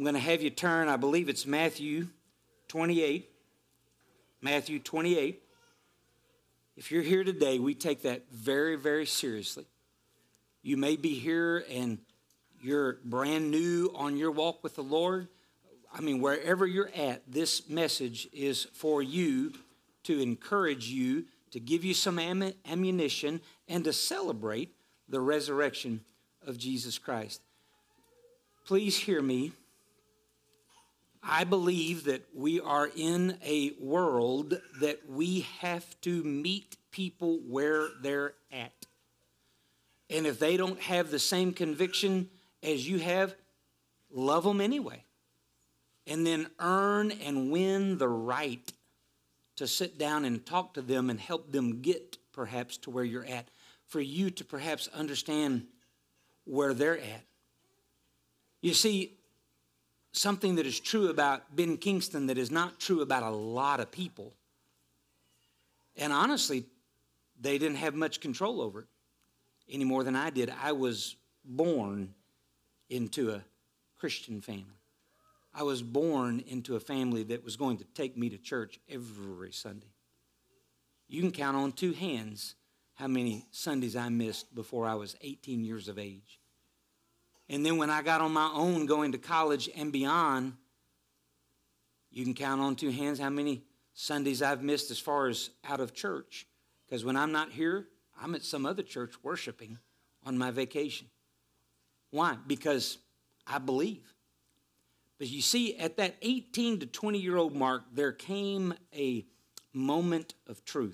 I'm going to have you turn, I believe it's Matthew 28. Matthew 28. If you're here today, we take that very, very seriously. You may be here and you're brand new on your walk with the Lord. I mean, wherever you're at, this message is for you, to encourage you, to give you some ammunition, and to celebrate the resurrection of Jesus Christ. Please hear me. I believe that we are in a world that we have to meet people where they're at. And if they don't have the same conviction as you have, love them anyway. And then earn and win the right to sit down and talk to them and help them get perhaps to where you're at, for you to perhaps understand where they're at. You see, something that is true about Ben Kingston that is not true about a lot of people, and honestly, they didn't have much control over it any more than I did. I was born into a Christian family. I was born into a family that was going to take me to church every Sunday. You can count on two hands how many Sundays I missed before I was 18 years of age. And then when I got on my own going to college and beyond, you can count on two hands how many Sundays I've missed as far as out of church. Because when I'm not here, I'm at some other church worshiping on my vacation. Why? Because I believe. But you see, at that 18 to 20-year-old mark, there came a moment of truth.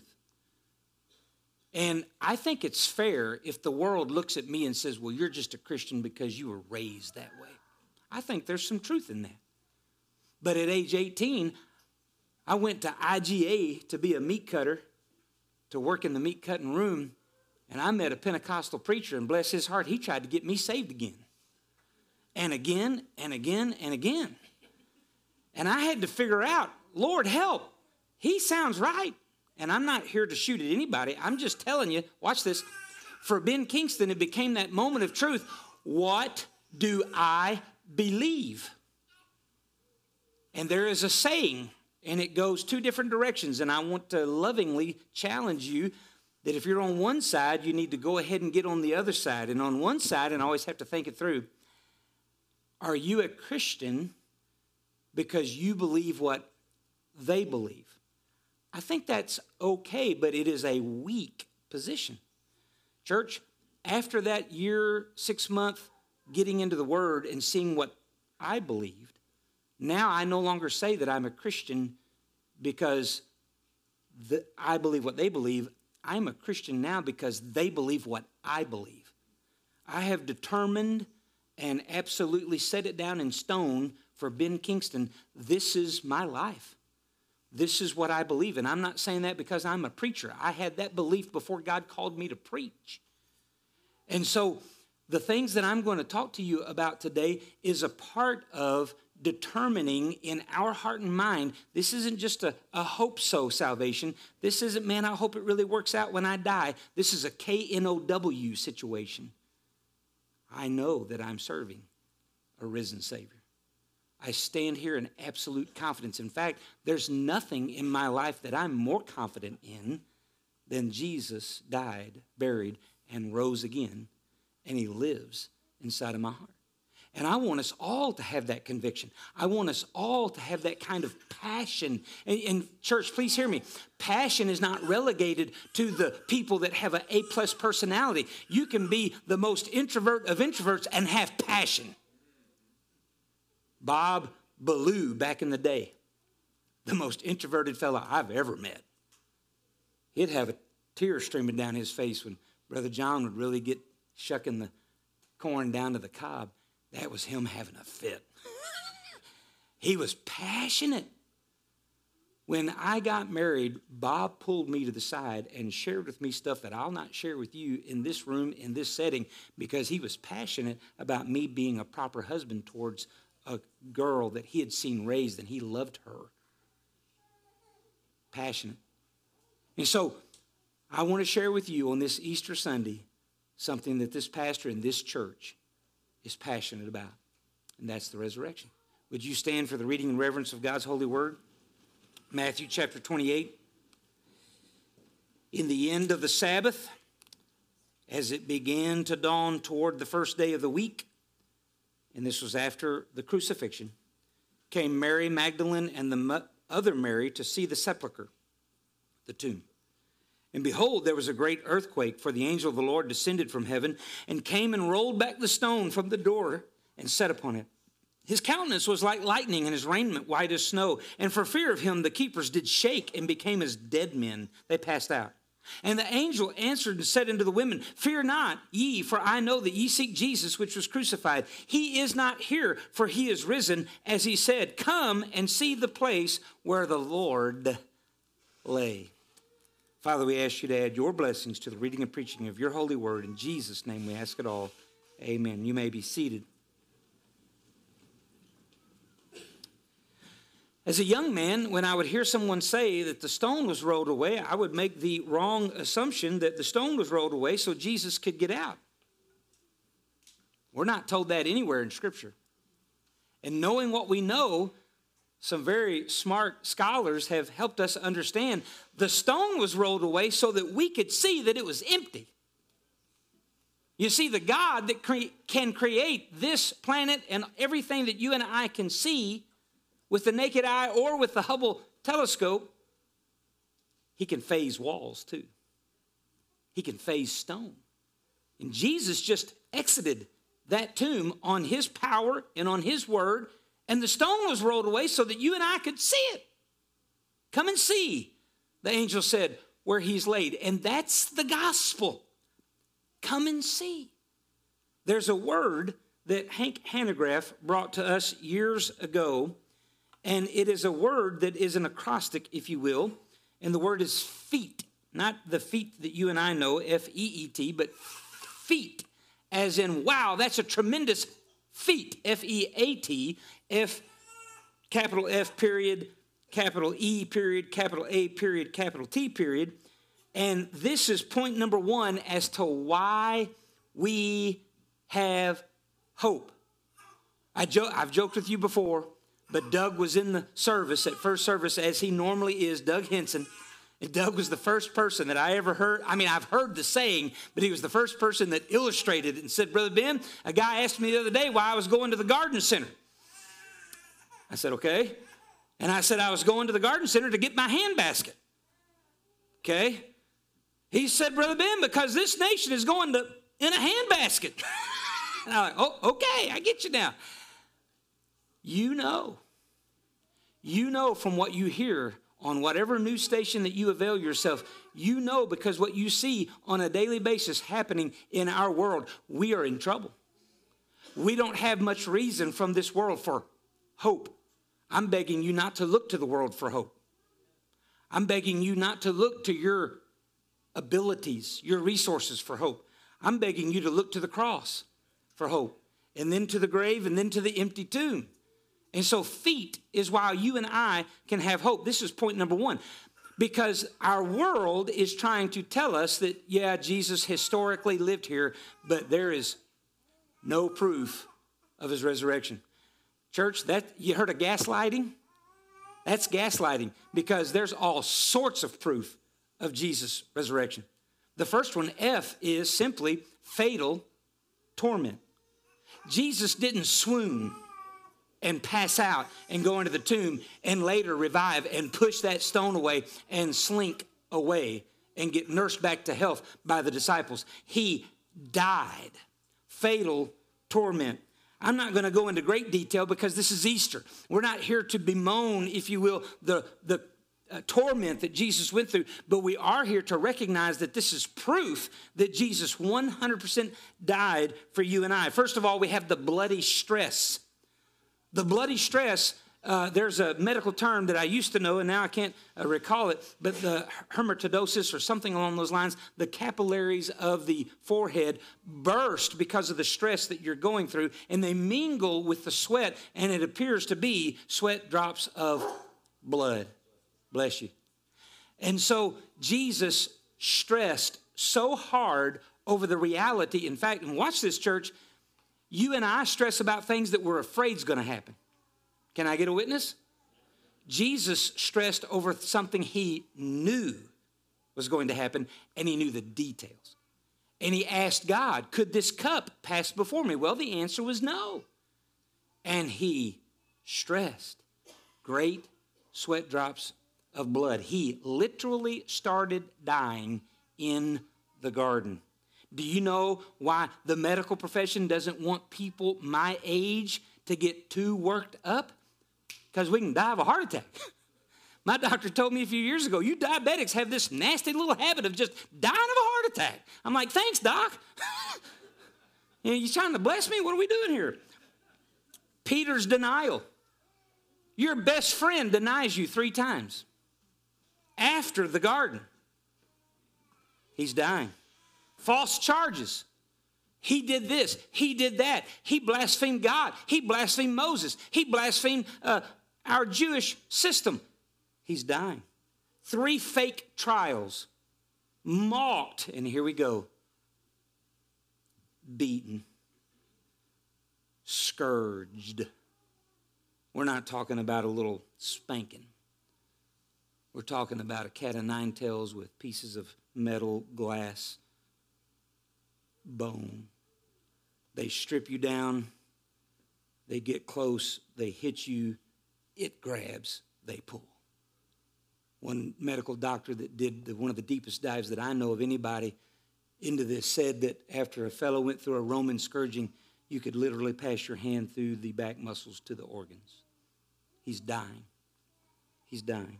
And I think it's fair if the world looks at me and says, well, you're just a Christian because you were raised that way. I think there's some truth in that. But at age 18, I went to IGA to be a meat cutter, to work in the meat cutting room, and I met a Pentecostal preacher, and bless his heart, he tried to get me saved again. And again, and again, and again. And I had to figure out, Lord, help. He sounds right. And I'm not here to shoot at anybody. I'm just telling you, watch this. For Ben Kingston, it became that moment of truth. What do I believe? And there is a saying, and it goes two different directions. And I want to lovingly challenge you that if you're on one side, you need to go ahead and get on the other side. And on one side, and I always have to think it through, are you a Christian because you believe what they believe? I think that's okay, but it is a weak position. Church, after that year, 6 month getting into the Word and seeing what I believed, now I no longer say that I'm a Christian because I believe what they believe. I'm a Christian now because they believe what I believe. I have determined and absolutely set it down in stone for Ben Kingston. This is my life. This is what I believe. And I'm not saying that because I'm a preacher. I had that belief before God called me to preach. And so the things that I'm going to talk to you about today is a part of determining in our heart and mind. This isn't just a hope-so salvation. This isn't, man, I hope it really works out when I die. This is a KNOW situation. I know that I'm serving a risen Savior. I stand here in absolute confidence. In fact, there's nothing in my life that I'm more confident in than Jesus died, buried, and rose again, and he lives inside of my heart. And I want us all to have that conviction. I want us all to have that kind of passion. And church, please hear me. Passion is not relegated to the people that have an A+ personality. You can be the most introvert of introverts and have passion. Bob Ballou, back in the day, the most introverted fellow I've ever met. He'd have a tear streaming down his face when Brother John would really get shucking the corn down to the cob. That was him having a fit. He was passionate. When I got married, Bob pulled me to the side and shared with me stuff that I'll not share with you in this room, in this setting, because he was passionate about me being a proper husband towards a girl that he had seen raised, and he loved her. Passionate. And so I want to share with you on this Easter Sunday something that this pastor in this church is passionate about, and that's the resurrection. Would you stand for the reading and reverence of God's holy word? Matthew chapter 28. In the end of the Sabbath, as it began to dawn toward the first day of the week, and this was after the crucifixion, came Mary Magdalene and the other Mary to see the sepulchre, the tomb. And behold, there was a great earthquake, for the angel of the Lord descended from heaven and came and rolled back the stone from the door and sat upon it. His countenance was like lightning and his raiment white as snow. And for fear of him, the keepers did shake and became as dead men. They passed out. And the angel answered and said unto the women, Fear not ye, for I know that ye seek Jesus, which was crucified. He is not here, for he is risen, as he said. Come and see the place where the Lord lay. Father, we ask you to add your blessings to the reading and preaching of your holy word. In Jesus' name we ask it all. Amen. You may be seated. As a young man, when I would hear someone say that the stone was rolled away, I would make the wrong assumption that the stone was rolled away so Jesus could get out. We're not told that anywhere in Scripture. And knowing what we know, some very smart scholars have helped us understand the stone was rolled away so that we could see that it was empty. You see, the God that can create this planet and everything that you and I can see with the naked eye or with the Hubble telescope, he can phase walls too. He can phase stone. And Jesus just exited that tomb on his power and on his word, and the stone was rolled away so that you and I could see it. Come and see, the angel said, where he's laid. And that's the gospel. Come and see. There's a word that Hank Hanegraaff brought to us years ago, and it is a word that is an acrostic, if you will, and the word is feet. Not the feet that you and I know, F-E-E-T, but feet, as in, wow, that's a tremendous feat, F-E-A-T, F, capital F period, capital E period, capital A period, capital T period. And this is point number one as to why we have hope. I've joked with you before, but Doug was in the service, at first service, as he normally is, Doug Henson. And Doug was the first person that I ever heard. I mean, I've heard the saying, but he was the first person that illustrated it and said, Brother Ben, a guy asked me the other day why I was going to the garden center. I said, okay. And I said I was going to the garden center to get my handbasket. Okay. He said, Brother Ben, because this nation is going in a handbasket. And I'm like, oh, okay, I get you now. You know from what you hear on whatever news station that you avail yourself, you know because what you see on a daily basis happening in our world, we are in trouble. We don't have much reason from this world for hope. I'm begging you not to look to the world for hope. I'm begging you not to look to your abilities, your resources for hope. I'm begging you to look to the cross for hope, and then to the grave, and then to the empty tomb. And so feet is why you and I can have hope. This is point number one. Because our world is trying to tell us that, yeah, Jesus historically lived here, but there is no proof of his resurrection. Church, that you heard of gaslighting? That's gaslighting, because there's all sorts of proof of Jesus' resurrection. The first one, F, is simply fatal torment. Jesus didn't swoon and pass out and go into the tomb and later revive and push that stone away and slink away and get nursed back to health by the disciples. He died. Fatal torment. I'm not going to go into great detail because this is Easter. We're not here to bemoan, if you will, the torment that Jesus went through, but we are here to recognize that this is proof that Jesus 100% died for you and I. First of all, we have the bloody stress. The bloody stress, there's a medical term that I used to know, and now I can't recall it, but the hermatodosis or something along those lines, the capillaries of the forehead burst because of the stress that you're going through, and they mingle with the sweat, and it appears to be sweat drops of blood. Bless you. And so Jesus stressed so hard over the reality. In fact, and watch this, church, you and I stress about things that we're afraid is going to happen. Can I get a witness? Jesus stressed over something he knew was going to happen, and he knew the details. And he asked God, could this cup pass before me? Well, the answer was no. And he stressed. Great sweat drops of blood. He literally started dying in the garden. Do you know why the medical profession doesn't want people my age to get too worked up? Because we can die of a heart attack. My doctor told me a few years ago, you diabetics have this nasty little habit of just dying of a heart attack. I'm like, thanks, doc. You trying to bless me? What are we doing here? Peter's denial. Your best friend denies you 3 times. After the garden. He's dying. False charges. He did this. He did that. He blasphemed God. He blasphemed Moses. He blasphemed our Jewish system. He's dying. 3 fake trials. Mocked. And here we go. Beaten. Scourged. We're not talking about a little spanking. We're talking about a cat of 9 tails with pieces of metal, glass, bone. They strip you down. They get close. They hit you. It grabs. They pull. One medical doctor that did one of the deepest dives that I know of anybody into this said that after a fellow went through a Roman scourging, you could literally pass your hand through the back muscles to the organs. He's dying. He's dying.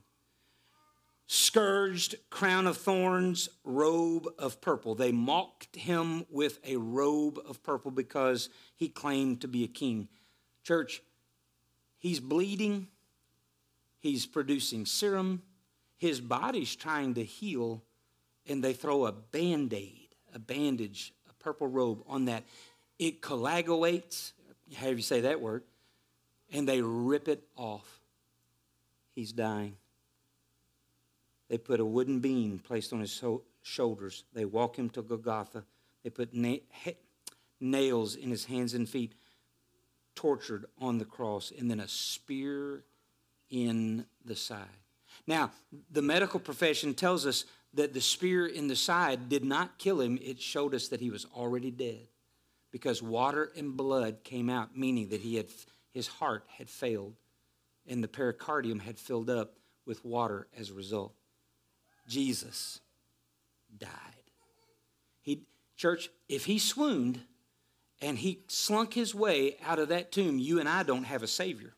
Scourged, crown of thorns, robe of purple. They mocked him with a robe of purple because he claimed to be a king. Church, he's bleeding. He's producing serum. His body's trying to heal, and they throw a Band-Aid, a bandage, a purple robe on that. It coagulates, however you say that word, and they rip it off. He's dying. They put a wooden beam placed on his shoulders. They walk him to Golgotha. They put nails in his hands and feet, tortured on the cross, and then a spear in the side. Now, the medical profession tells us that the spear in the side did not kill him. It showed us that he was already dead because water and blood came out, meaning that his heart had failed and the pericardium had filled up with water as a result. Jesus died. Church, if he swooned and he slunk his way out of that tomb, you and I don't have a Savior.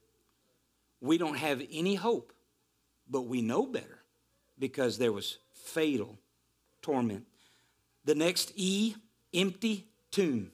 We don't have any hope, but we know better because there was fatal torment. The next E, empty tomb.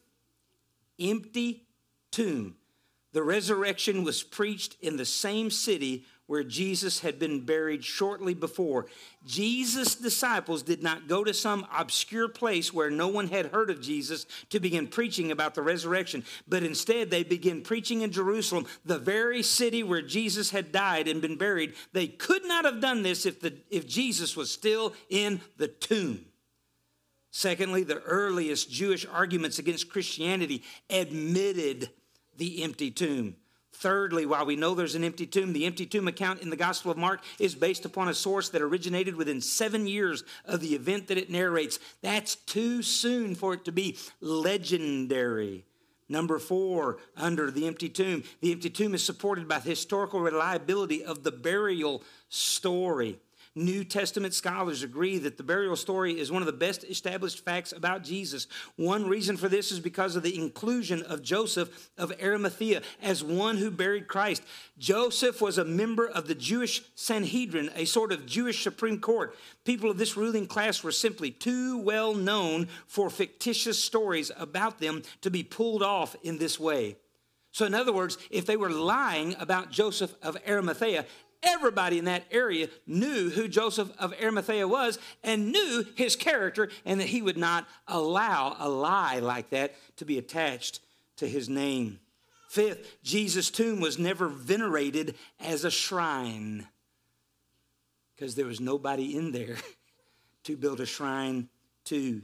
Empty tomb. The resurrection was preached in the same city where Jesus had been buried shortly before. Jesus' disciples did not go to some obscure place where no one had heard of Jesus to begin preaching about the resurrection, but instead they began preaching in Jerusalem, the very city where Jesus had died and been buried. They could not have done this if Jesus was still in the tomb. Secondly, the earliest Jewish arguments against Christianity admitted the empty tomb. Thirdly, while we know there's an empty tomb, the empty tomb account in the Gospel of Mark is based upon a source that originated within 7 years of the event that it narrates. That's too soon for it to be legendary. Number 4, under the empty tomb. The empty tomb is supported by the historical reliability of the burial story. New Testament scholars agree that the burial story is one of the best established facts about Jesus. One reason for this is because of the inclusion of Joseph of Arimathea as one who buried Christ. Joseph was a member of the Jewish Sanhedrin, a sort of Jewish Supreme Court. People of this ruling class were simply too well known for fictitious stories about them to be pulled off in this way. So in other words, if they were lying about Joseph of Arimathea, everybody in that area knew who Joseph of Arimathea was and knew his character and that he would not allow a lie like that to be attached to his name. Fifth, Jesus' tomb was never venerated as a shrine because there was nobody in there to build a shrine to.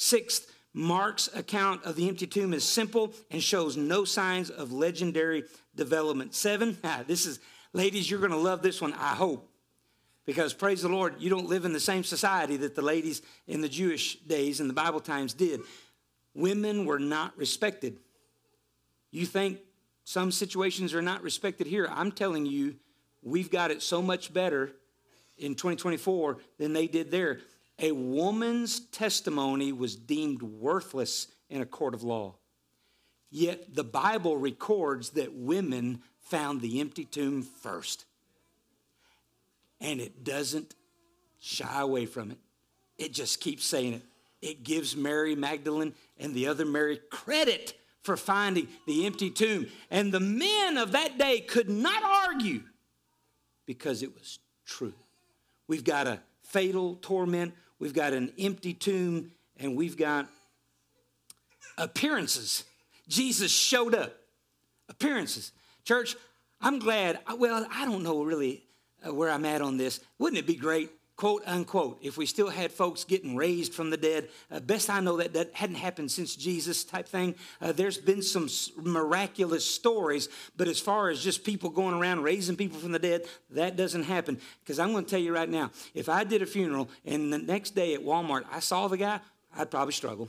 Sixth, Mark's account of the empty tomb is simple and shows no signs of legendary development. 7, ladies, you're going to love this one, I hope. Because praise the Lord, you don't live in the same society that the ladies in the Jewish days and the Bible times did. Women were not respected. You think some situations are not respected here? I'm telling you, we've got it so much better in 2024 than they did there. A woman's testimony was deemed worthless in a court of law. Yet the Bible records that women found the empty tomb first. And it doesn't shy away from it. It just keeps saying it. It gives Mary Magdalene and the other Mary credit for finding the empty tomb. And the men of that day could not argue because it was true. We've got a fatal torment. We've got an empty tomb. And we've got appearances. Jesus showed up. Appearances. Church, I'm glad. Well, I don't know really where I'm at on this. Wouldn't it be great, quote unquote, if we still had folks getting raised from the dead? Best I know that hadn't happened since Jesus type thing. There's been some miraculous stories, but as far as just people going around raising people from the dead, that doesn't happen. Because I'm going to tell you right now, if I did a funeral and the next day at Walmart I saw the guy, I'd probably struggle.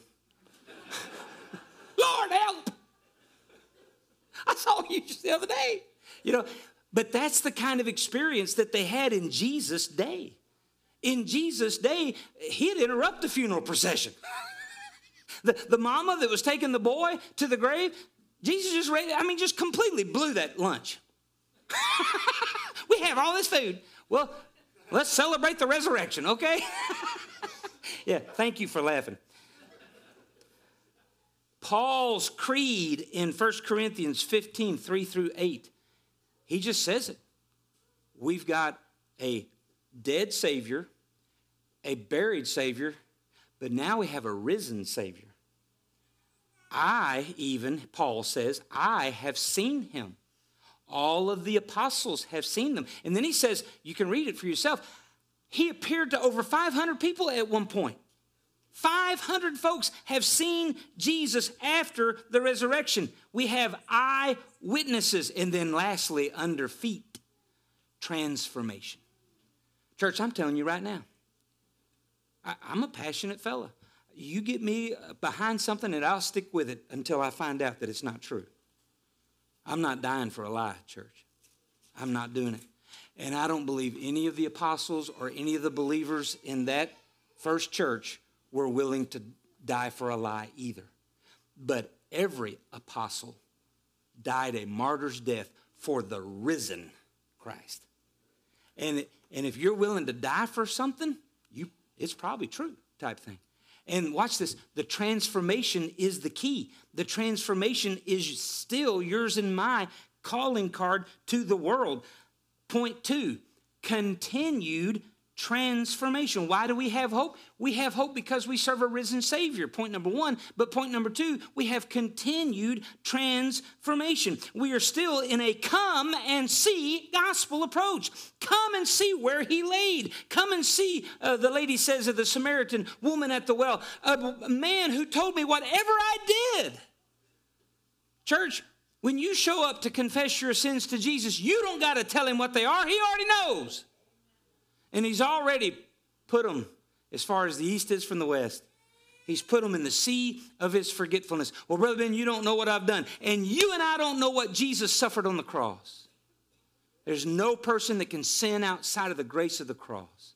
Lord, help! I saw you just the other day. But that's the kind of experience that they had in Jesus' day. In Jesus' day, he'd interrupt the funeral procession. the mama that was taking the boy to the grave, Jesus just completely blew that lunch. We have all this food. Well, let's celebrate the resurrection, okay? Yeah, thank you for laughing. Paul's creed in 1 Corinthians 15, 3 through 8. He just says it. We've got a dead Savior, a buried Savior, but now we have a risen Savior. Paul says, I have seen him. All of the apostles have seen them. And then he says, you can read it for yourself. He appeared to over 500 people at one point. 500 folks have seen Jesus after the resurrection. We have eyewitnesses. And then lastly, under feet, transformation. Church, I'm telling you right now, I'm a passionate fella. You get me behind something and I'll stick with it until I find out that it's not true. I'm not dying for a lie, church. I'm not doing it. And I don't believe any of the apostles or any of the believers in that first church were willing to die for a lie either. But every apostle died a martyr's death for the risen Christ. And if you're willing to die for something, it's probably true type thing. And watch this. The transformation is the key. The transformation is still yours and my calling card to the world. Point 2, continued transformation. Why do we have hope? We have hope because we serve a risen Savior. Point number 1. But point number 2, we have continued transformation. We are still in a come and see gospel approach. Come and see where he laid. Come and see, the lady says of the Samaritan woman at the well, a man who told me whatever I did. Church, when you show up to confess your sins to Jesus, you don't got to tell him what they are. He already knows. And he's already put them as far as the east is from the west. He's put them in the sea of his forgetfulness. Well, Brother Ben, you don't know what I've done. And you and I don't know what Jesus suffered on the cross. There's no person that can sin outside of the grace of the cross.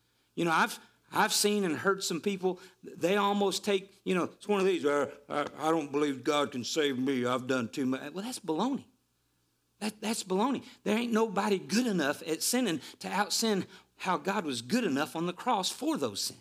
I've seen and heard some people, they almost take, it's one of these, I don't believe God can save me. I've done too much. Well, that's baloney. That's baloney. There ain't nobody good enough at sinning to out-sin how God was good enough on the cross for those sins.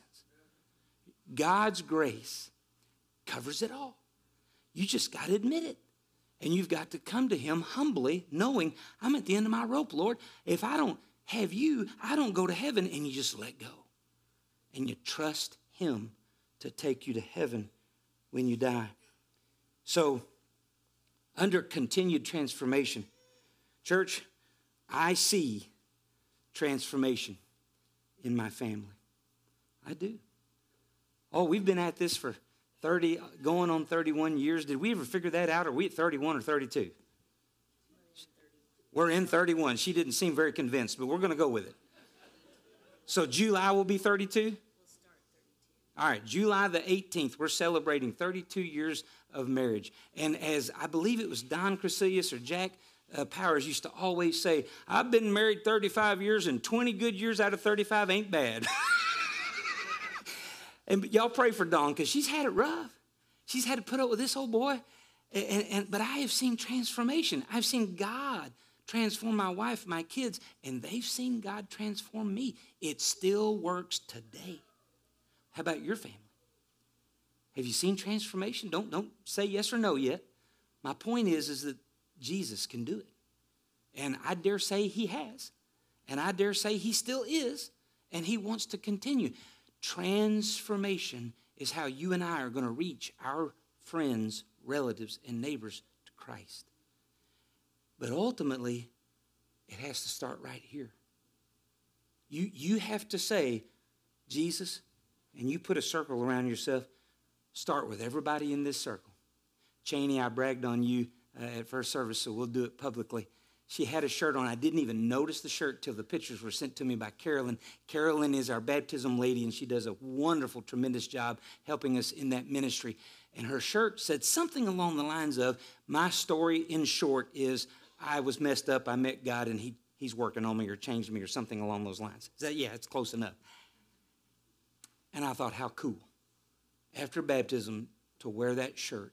God's grace covers it all. You just got to admit it. And you've got to come to him humbly, knowing I'm at the end of my rope, Lord. If I don't have you, I don't go to heaven. And you just let go. And you trust him to take you to heaven when you die. So, under continued transformation, church, I see transformation in my family. I do. Oh, we've been at this for 30, going on 31 years. Did we ever figure that out? Are we at 31 or 32? We're in 31. She didn't seem very convinced, but we're going to go with it. So July will be 32? All right, July the 18th, we're celebrating 32 years of marriage. And as I believe it was Don Crecilius or Jack Powers used to always say, I've been married 35 years and 20 good years out of 35 ain't bad. And y'all pray for Dawn because she's had it rough. She's had to put up with this old boy. But I have seen transformation. I've seen God transform my wife, my kids, and they've seen God transform me. It still works today. How about your family? Have you seen transformation? Don't say yes or no yet. My point is that Jesus can do it. And I dare say he has. And I dare say he still is. And he wants to continue. Transformation is how you and I are going to reach our friends, relatives, and neighbors to Christ. But ultimately, it has to start right here. You have to say, Jesus, and you put a circle around yourself. Start with everybody in this circle. Cheney, I bragged on you at first service, so we'll do it publicly. She had a shirt on. I didn't even notice the shirt till the pictures were sent to me by Carolyn. Carolyn is our baptism lady, and she does a wonderful, tremendous job helping us in that ministry. And her shirt said something along the lines of, my story in short is I was messed up, I met God, and he's working on me or changed me or something along those lines. Is that, yeah, it's close enough. And I thought, how cool. After baptism, to wear that shirt.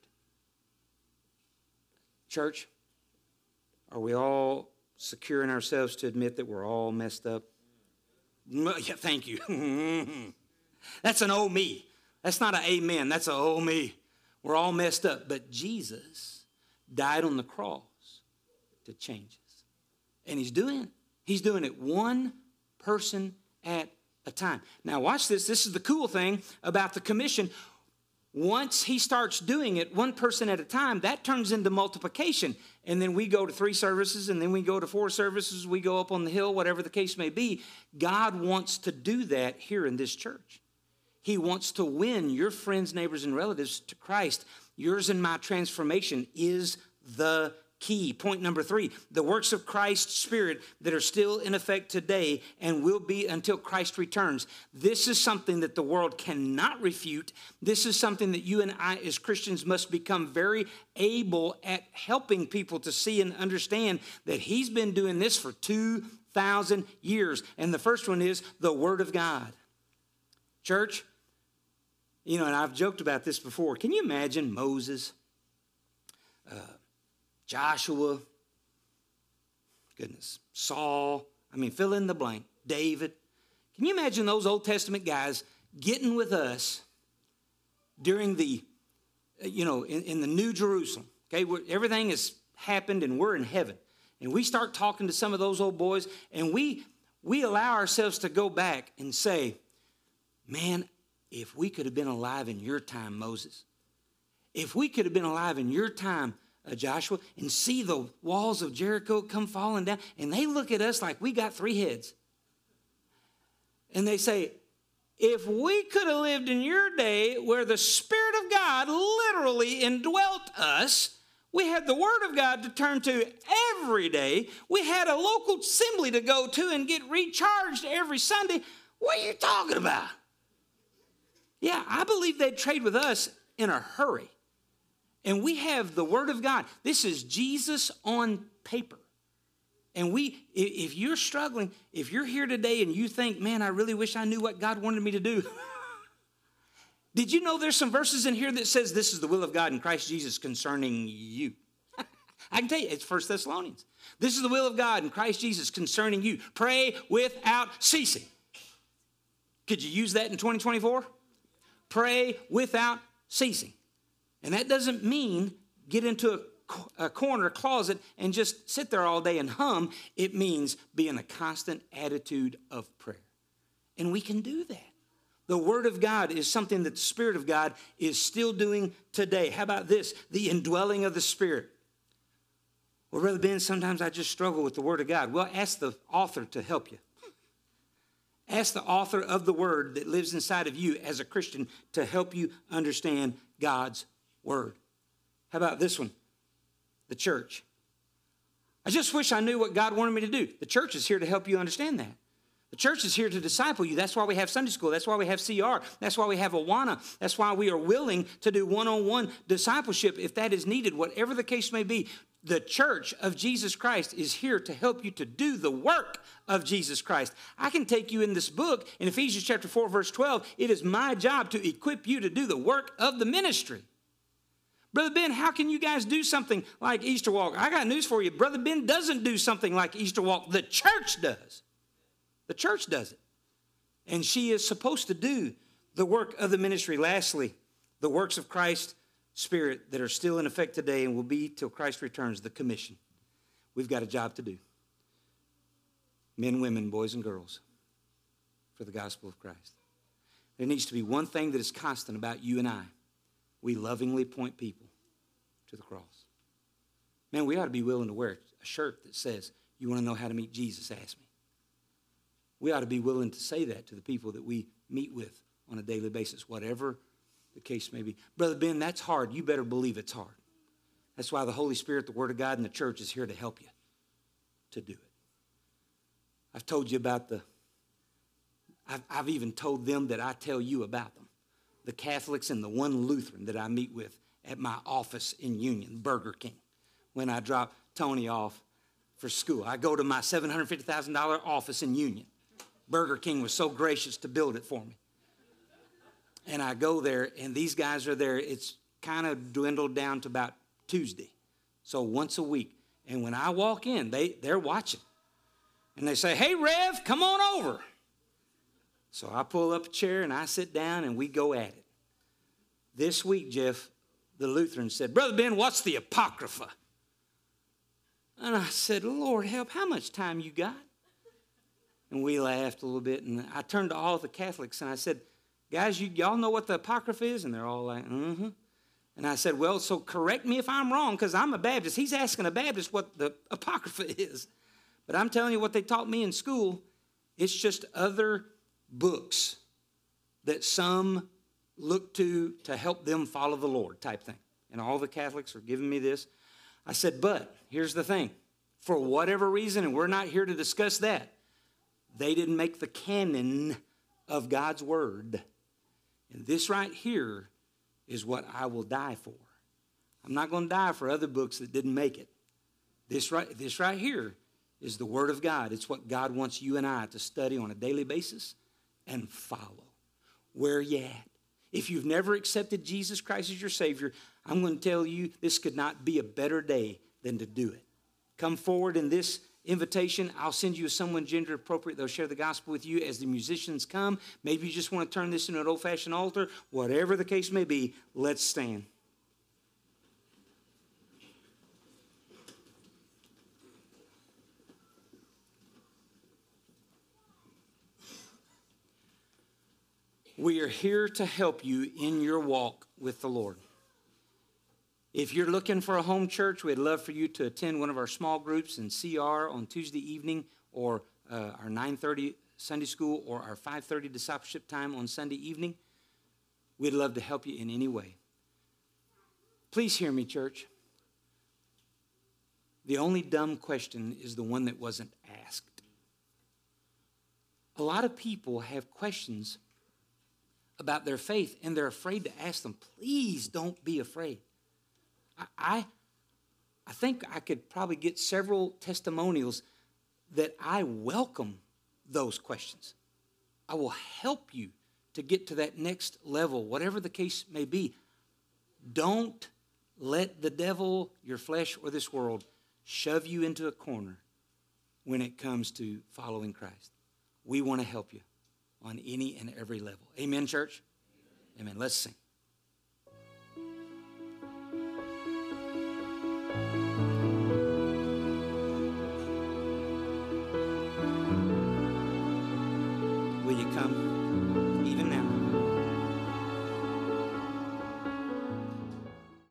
Church, are we all secure in ourselves to admit that we're all messed up? Yeah, thank you. That's an oh me. That's not an amen. That's an oh me. We're all messed up. But Jesus died on the cross to change us. And he's doing it. He's doing it one person at a time. Now watch this. This is the cool thing about the commission. Once he starts doing it one person at a time, that turns into multiplication. And then we go to 3 services, and then we go to 4 services. We go up on the hill, whatever the case may be. God wants to do that here in this church. He wants to win your friends, neighbors, and relatives to Christ. Yours and my transformation is the key. Point number 3, the works of Christ's Spirit that are still in effect today and will be until Christ returns. This is something that the world cannot refute. This is something that you and I as Christians must become very able at helping people to see and understand that he's been doing this for 2,000 years. And the first one is the Word of God. Church, you know, and I've joked about this before. Can you imagine Moses, Joshua, Saul, fill in the blank, David. Can you imagine those Old Testament guys getting with us during the, in the New Jerusalem, okay, where everything has happened and we're in heaven. And we start talking to some of those old boys and we allow ourselves to go back and say, man, if we could have been alive in your time, Moses, if we could have been alive in your time, Joshua, and see the walls of Jericho come falling down, and they look at us like we got 3 heads. And they say, if we could have lived in your day where the Spirit of God literally indwelt us, we had the Word of God to turn to every day, we had a local assembly to go to and get recharged every Sunday, what are you talking about? Yeah, I believe they'd trade with us in a hurry. And we have the Word of God. This is Jesus on paper. And if you're struggling, if you're here today and you think, man, I really wish I knew what God wanted me to do. Did you know there's some verses in here that says this is the will of God in Christ Jesus concerning you? I can tell you, it's 1 Thessalonians. This is the will of God in Christ Jesus concerning you. Pray without ceasing. Could you use that in 2024? Pray without ceasing. And that doesn't mean get into a corner, closet, and just sit there all day and hum. It means be in a constant attitude of prayer. And we can do that. The Word of God is something that the Spirit of God is still doing today. How about this? The indwelling of the Spirit. Well, Brother Ben, sometimes I just struggle with the Word of God. Well, ask the author to help you. Ask the author of the Word that lives inside of you as a Christian to help you understand God's Word. How about this one? The church. I just wish I knew what God wanted me to do. The church is here to help you understand that. The church is here to disciple you. That's why we have Sunday school. That's why we have CR. That's why we have Awana. That's why we are willing to do one-on-one discipleship if that is needed, whatever the case may be. The church of Jesus Christ is here to help you to do the work of Jesus Christ. I can take you in this book, in Ephesians chapter 4, verse 12. It is my job to equip you to do the work of the ministry. Brother Ben, how can you guys do something like Easter Walk? I got news for you. Brother Ben doesn't do something like Easter Walk. The church does. The church does it. And she is supposed to do the work of the ministry. Lastly, the works of Christ's Spirit that are still in effect today and will be till Christ returns, the commission. We've got a job to do. Men, women, boys, and girls, for the gospel of Christ. There needs to be one thing that is constant about you and I. We lovingly point people to the cross. Man, we ought to be willing to wear a shirt that says, you want to know how to meet Jesus? Ask me. We ought to be willing to say that to the people that we meet with on a daily basis, whatever the case may be. Brother Ben, that's hard. You better believe it's hard. That's why the Holy Spirit, the Word of God, and the church is here to help you to do it. I've told you about I've even told them that I tell you about them. The Catholics and the one Lutheran that I meet with at my office in Union, Burger King, when I drop Tony off for school. I go to my $750,000 office in Union. Burger King was so gracious to build it for me. And I go there, and these guys are there. It's kind of dwindled down to about Tuesday, so once a week. And when I walk in, they're watching. And they say, hey, Rev, come on over. So I pull up a chair, and I sit down, and we go at it. This week, Jeff, the Lutheran said, Brother Ben, what's the Apocrypha? And I said, Lord help, how much time you got? And we laughed a little bit, and I turned to all the Catholics, and I said, guys, y'all know what the Apocrypha is? And they're all like, mm-hmm. And I said, well, so correct me if I'm wrong, because I'm a Baptist. He's asking a Baptist what the Apocrypha is. But I'm telling you what they taught me in school. It's just other books that some look to help them follow the Lord type thing. And all the Catholics are giving me this. I said, but here's the thing. For whatever reason, and we're not here to discuss that, they didn't make the canon of God's word. And this right here is what I will die for. I'm not going to die for other books that didn't make it. This right here is the word of God. It's what God wants you and I to study on a daily basis and follow. Where you at? If you've never accepted Jesus Christ as your Savior, I'm going to tell you this could not be a better day than to do it. Come forward in this invitation. I'll send you someone gender appropriate. They'll share the gospel with you as the musicians come. Maybe you just want to turn this into an old-fashioned altar. Whatever the case may be, let's stand. We are here to help you in your walk with the Lord. If you're looking for a home church, we'd love for you to attend one of our small groups in CR on Tuesday evening, or our 9:30 Sunday school, or our 5:30 discipleship time on Sunday evening. We'd love to help you in any way. Please hear me, church. The only dumb question is the one that wasn't asked. A lot of people have questions about their faith, and they're afraid to ask them. Please don't be afraid. I think I could probably get several testimonials that I welcome those questions. I will help you to get to that next level, whatever the case may be. Don't let the devil, your flesh, or this world shove you into a corner when it comes to following Christ. We want to help you on any and every level. Amen, church? Amen. Let's sing. Will you come?